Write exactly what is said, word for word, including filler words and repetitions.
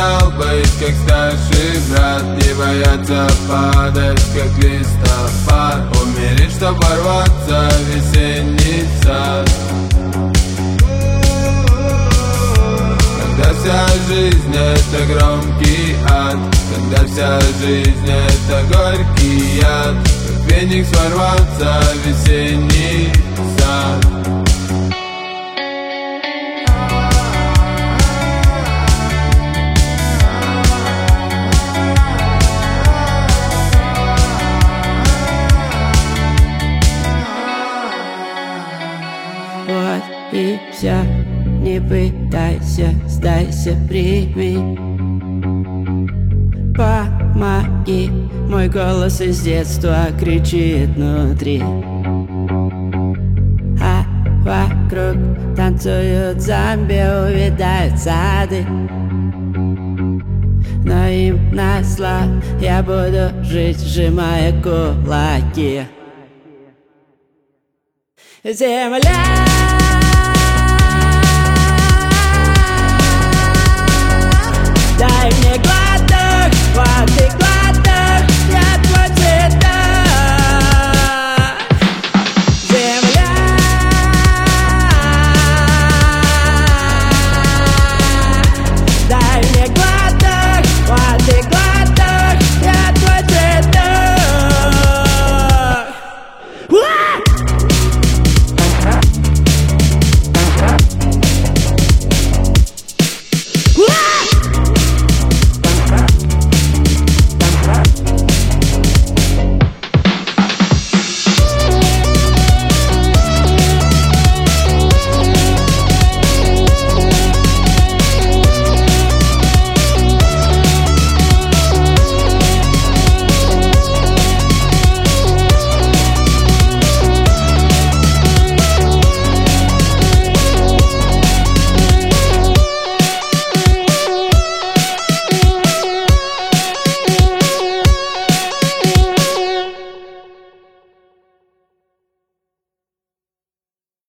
хотел быть как старший брат, не бояться падать, как листопад, умереть, чтоб ворваться в весенний сад. Когда вся жизнь это громкий ад, когда вся жизнь это горький яд, как феникс ворваться в весенний сад. Вот и все, не пытайся, сдайся, прими. Помоги, мой голос из детства кричит внутри, а вокруг танцуют зомби, увядают сады. Но им назло я буду жить, сжимая кулаки. Земля!